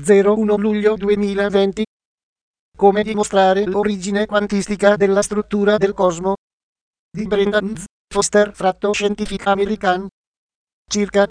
01 luglio 2020. Come dimostrare l'origine quantistica della struttura del cosmo. Di Brendan Foster, Scientific American. Circa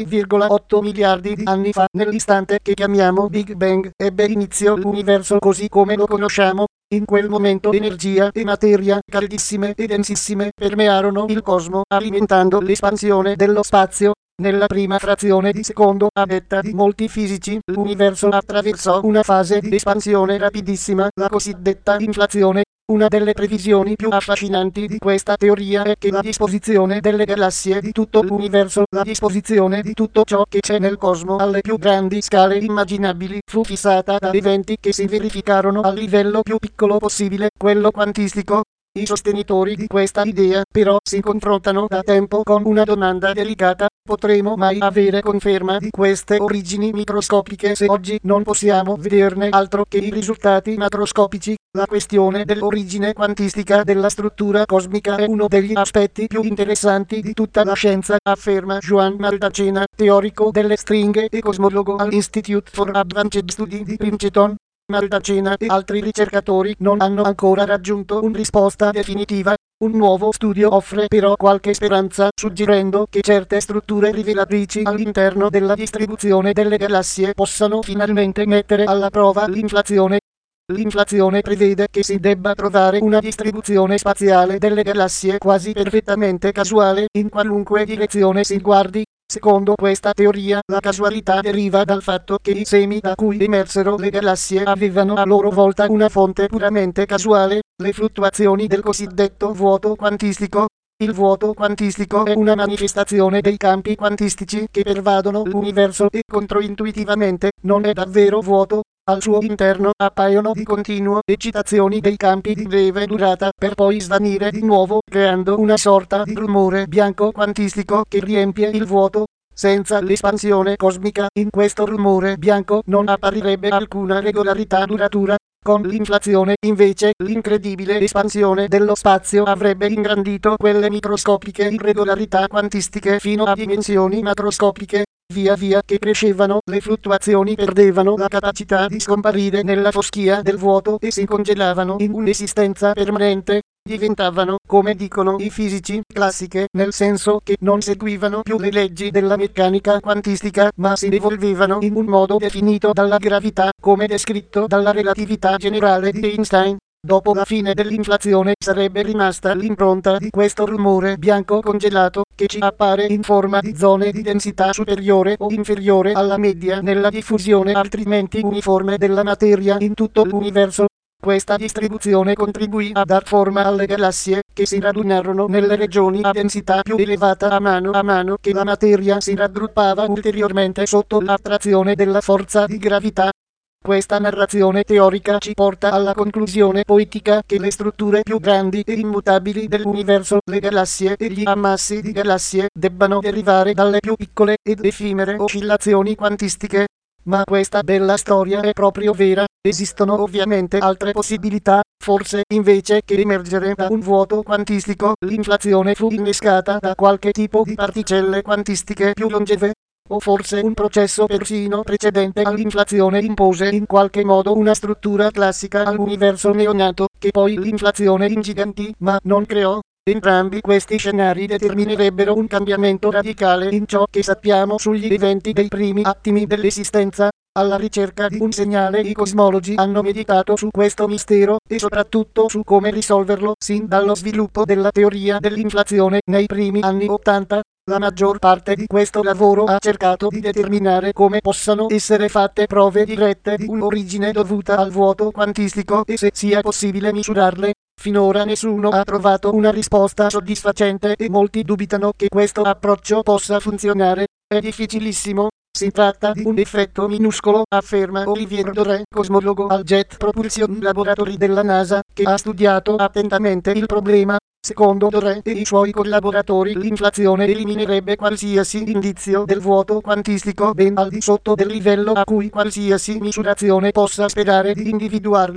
13,8 miliardi di anni fa, nell'istante che chiamiamo Big Bang, ebbe inizio l'universo così come lo conosciamo. In quel momento energia e materia, caldissime e densissime, permearono il cosmo, alimentando l'espansione dello spazio. Nella prima frazione di secondo, a detta di molti fisici, l'universo attraversò una fase di espansione rapidissima, la cosiddetta inflazione. Una delle previsioni più affascinanti di questa teoria è che la disposizione delle galassie di tutto l'universo, la disposizione di tutto ciò che c'è nel cosmo alle più grandi scale immaginabili, fu fissata da eventi che si verificarono al livello più piccolo possibile, quello quantistico. I sostenitori di questa idea, però, si confrontano da tempo con una domanda delicata: potremo mai avere conferma di queste origini microscopiche se oggi non possiamo vederne altro che i risultati macroscopici? La questione dell'origine quantistica della struttura cosmica è uno degli aspetti più interessanti di tutta la scienza, afferma Joan Maldacena, teorico delle stringhe e cosmologo all'Institute for Advanced Study di Princeton. Maldacena e altri ricercatori non hanno ancora raggiunto una risposta definitiva. Un nuovo studio offre però qualche speranza, suggerendo che certe strutture rivelatrici all'interno della distribuzione delle galassie possano finalmente mettere alla prova l'inflazione. L'inflazione prevede che si debba trovare una distribuzione spaziale delle galassie quasi perfettamente casuale, in qualunque direzione si guardi. Secondo questa teoria, la casualità deriva dal fatto che i semi da cui emersero le galassie avevano a loro volta una fonte puramente casuale, le fluttuazioni del cosiddetto vuoto quantistico. Il vuoto quantistico è una manifestazione dei campi quantistici che pervadono l'universo e controintuitivamente non è davvero vuoto. Al suo interno appaiono di continuo eccitazioni dei campi di breve durata per poi svanire di nuovo, creando una sorta di rumore bianco quantistico che riempie il vuoto. Senza l'espansione cosmica, in questo rumore bianco non apparirebbe alcuna regolarità duratura. Con l'inflazione, invece, l'incredibile espansione dello spazio avrebbe ingrandito quelle microscopiche irregolarità quantistiche fino a dimensioni macroscopiche. Via via che crescevano, le fluttuazioni perdevano la capacità di scomparire nella foschia del vuoto e si congelavano in un'esistenza permanente. Diventavano, come dicono i fisici, classiche, nel senso che non seguivano più le leggi della meccanica quantistica, ma si evolvevano in un modo definito dalla gravità, come descritto dalla relatività generale di Einstein. Dopo la fine dell'inflazione sarebbe rimasta l'impronta di questo rumore bianco congelato, che ci appare in forma di zone di densità superiore o inferiore alla media nella diffusione altrimenti uniforme della materia in tutto l'universo. Questa distribuzione contribuì a dar forma alle galassie, che si radunarono nelle regioni a densità più elevata a mano che la materia si raggruppava ulteriormente sotto l'attrazione della forza di gravità. Questa narrazione teorica ci porta alla conclusione poetica che le strutture più grandi e immutabili dell'universo, le galassie e gli ammassi di galassie, debbano derivare dalle più piccole ed effimere oscillazioni quantistiche. Ma questa bella storia è proprio vera. Esistono ovviamente altre possibilità. Forse, invece che emergere da un vuoto quantistico, l'inflazione fu innescata da qualche tipo di particelle quantistiche più longeve. O forse un processo persino precedente all'inflazione impose in qualche modo una struttura classica all'universo neonato, che poi l'inflazione ingigantì, ma non creò. Entrambi questi scenari determinerebbero un cambiamento radicale in ciò che sappiamo sugli eventi dei primi attimi dell'esistenza. Alla ricerca di un segnale, i cosmologi hanno meditato su questo mistero e soprattutto su come risolverlo sin dallo sviluppo della teoria dell'inflazione nei primi anni '80. La maggior parte di questo lavoro ha cercato di determinare come possano essere fatte prove dirette di un'origine dovuta al vuoto quantistico e se sia possibile misurarle. Finora nessuno ha trovato una risposta soddisfacente e molti dubitano che questo approccio possa funzionare. È difficilissimo. Si tratta di un effetto minuscolo, afferma Olivier Doré, cosmologo al Jet Propulsion Laboratory della NASA, che ha studiato attentamente il problema. Secondo Doré e i suoi collaboratori, l'inflazione eliminerebbe qualsiasi indizio del vuoto quantistico ben al di sotto del livello a cui qualsiasi misurazione possa sperare di individuarli.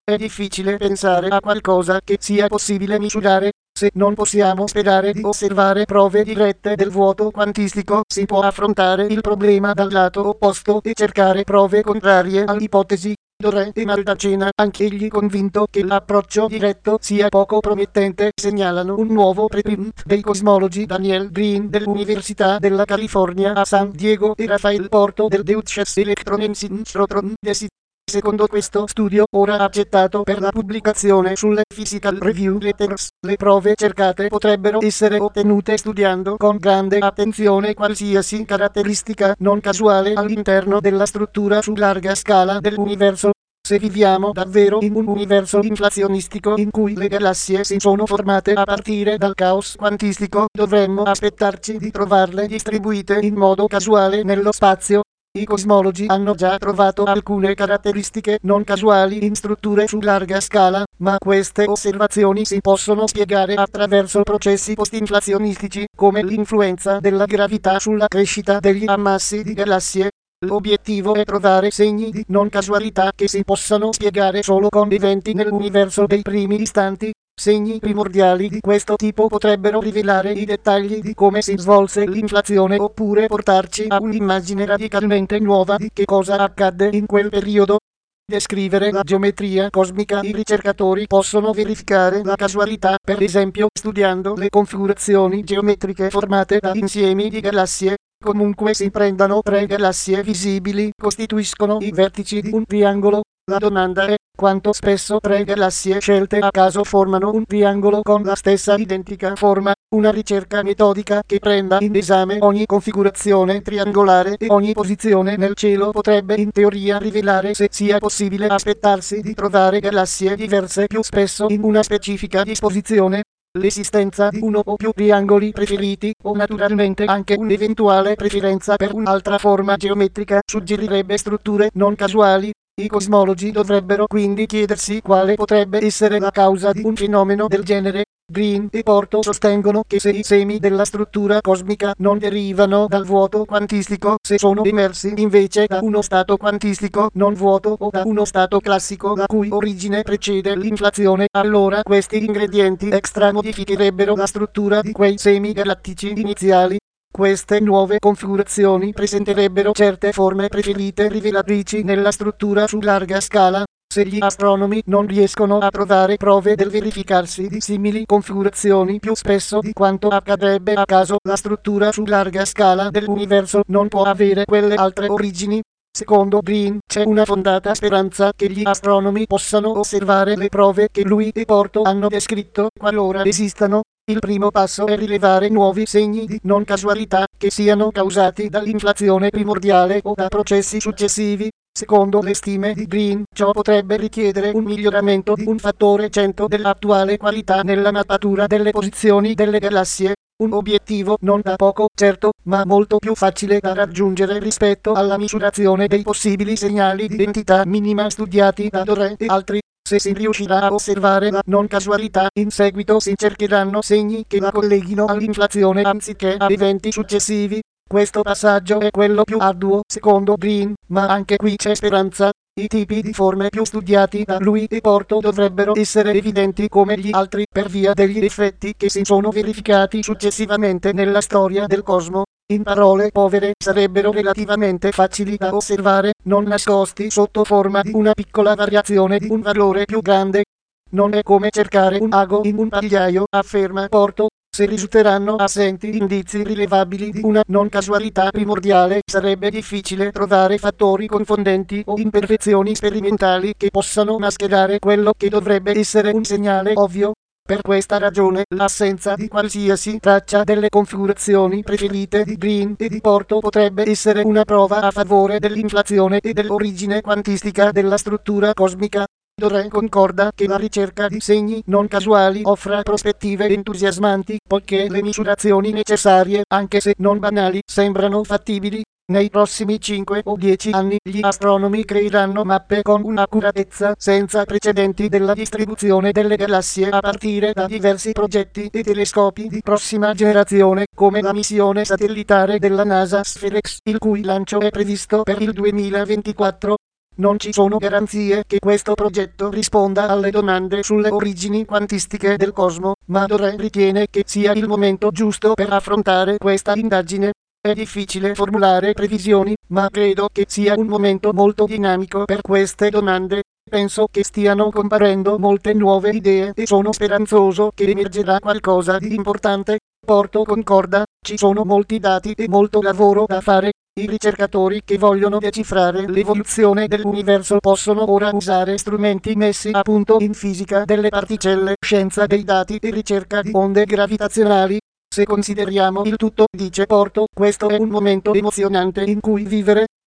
È difficile pensare a qualcosa che sia possibile misurare. Se non possiamo sperare di osservare prove dirette del vuoto quantistico, si può affrontare il problema dal lato opposto e cercare prove contrarie all'ipotesi. Doré e Maldacena, anch'egli convinto che l'approccio diretto sia poco promettente, segnalano un nuovo preprint dei cosmologi Daniel Green dell'Università della California a San Diego e Rafael Porto del Deutsches Elektronensynchrotron Desit. Secondo questo studio, ora accettato per la pubblicazione sulle Physical Review Letters, le prove cercate potrebbero essere ottenute studiando con grande attenzione qualsiasi caratteristica non casuale all'interno della struttura su larga scala dell'universo. Se viviamo davvero in un universo inflazionistico in cui le galassie si sono formate a partire dal caos quantistico, dovremmo aspettarci di trovarle distribuite in modo casuale nello spazio. I cosmologi hanno già trovato alcune caratteristiche non casuali in strutture su larga scala, ma queste osservazioni si possono spiegare attraverso processi postinflazionistici, come l'influenza della gravità sulla crescita degli ammassi di galassie. L'obiettivo è trovare segni di non casualità che si possano spiegare solo con eventi nell'universo dei primi istanti. Segni primordiali di questo tipo potrebbero rivelare i dettagli di come si svolse l'inflazione oppure portarci a un'immagine radicalmente nuova di che cosa accadde in quel periodo. Descrivere la geometria cosmica. I ricercatori possono verificare la casualità, per esempio studiando le configurazioni geometriche formate da insiemi di galassie. Comunque si prendano 3 galassie visibili, costituiscono i vertici di un triangolo. La domanda è: quanto spesso 3 galassie scelte a caso formano un triangolo con la stessa identica forma? Una ricerca metodica che prenda in esame ogni configurazione triangolare e ogni posizione nel cielo potrebbe in teoria rivelare se sia possibile aspettarsi di trovare galassie diverse più spesso in una specifica disposizione. L'esistenza di uno o più triangoli preferiti, o naturalmente anche un'eventuale preferenza per un'altra forma geometrica, suggerirebbe strutture non casuali. I cosmologi dovrebbero quindi chiedersi quale potrebbe essere la causa di un fenomeno del genere. Green e Porto sostengono che se i semi della struttura cosmica non derivano dal vuoto quantistico, se sono emersi invece da uno stato quantistico non vuoto o da uno stato classico la cui origine precede l'inflazione, allora questi ingredienti extra modificherebbero la struttura di quei semi galattici iniziali. Queste nuove configurazioni presenterebbero certe forme preferite rivelatrici nella struttura su larga scala. Se gli astronomi non riescono a trovare prove del verificarsi di simili configurazioni più spesso di quanto accadrebbe a caso, la struttura su larga scala dell'universo non può avere quelle altre origini. Secondo Green, c'è una fondata speranza che gli astronomi possano osservare le prove che lui e Porto hanno descritto, qualora esistano. Il primo passo è rilevare nuovi segni di non casualità che siano causati dall'inflazione primordiale o da processi successivi. Secondo le stime di Green, ciò potrebbe richiedere un miglioramento di un fattore 100 dell'attuale qualità nella mappatura delle posizioni delle galassie. Un obiettivo non da poco, certo, ma molto più facile da raggiungere rispetto alla misurazione dei possibili segnali di entità minima studiati da Doré e altri. Se si riuscirà a osservare la non casualità, in seguito si cercheranno segni che la colleghino all'inflazione anziché a eventi successivi. Questo passaggio è quello più arduo, secondo Green, ma anche qui c'è speranza. I tipi di forme più studiati da lui e Porto dovrebbero essere evidenti come gli altri per via degli effetti che si sono verificati successivamente nella storia del cosmo. In parole povere, sarebbero relativamente facili da osservare, non nascosti sotto forma di una piccola variazione di un valore più grande. Non è come cercare un ago in un pagliaio, afferma Porto. Se risulteranno assenti indizi rilevabili di una non casualità primordiale, sarebbe difficile trovare fattori confondenti o imperfezioni sperimentali che possano mascherare quello che dovrebbe essere un segnale ovvio. Per questa ragione, l'assenza di qualsiasi traccia delle configurazioni preferite di Green e di Porto potrebbe essere una prova a favore dell'inflazione e dell'origine quantistica della struttura cosmica. Doré concorda che la ricerca di segni non casuali offra prospettive entusiasmanti, poiché le misurazioni necessarie, anche se non banali, sembrano fattibili. Nei prossimi 5 o 10 anni gli astronomi creeranno mappe con un'accuratezza senza precedenti della distribuzione delle galassie a partire da diversi progetti e telescopi di prossima generazione, come la missione satellitare della NASA Spherex, il cui lancio è previsto per il 2024. Non ci sono garanzie che questo progetto risponda alle domande sulle origini quantistiche del cosmo, ma Dore ritiene che sia il momento giusto per affrontare questa indagine. È difficile formulare previsioni, ma credo che sia un momento molto dinamico per queste domande. Penso che stiano comparendo molte nuove idee e sono speranzoso che emergerà qualcosa di importante. Porto concorda, ci sono molti dati e molto lavoro da fare. I ricercatori che vogliono decifrare l'evoluzione dell'universo possono ora usare strumenti messi a punto in fisica delle particelle, scienza dei dati e ricerca di onde gravitazionali. Se consideriamo il tutto, dice Porto, questo è un momento emozionante in cui vivere.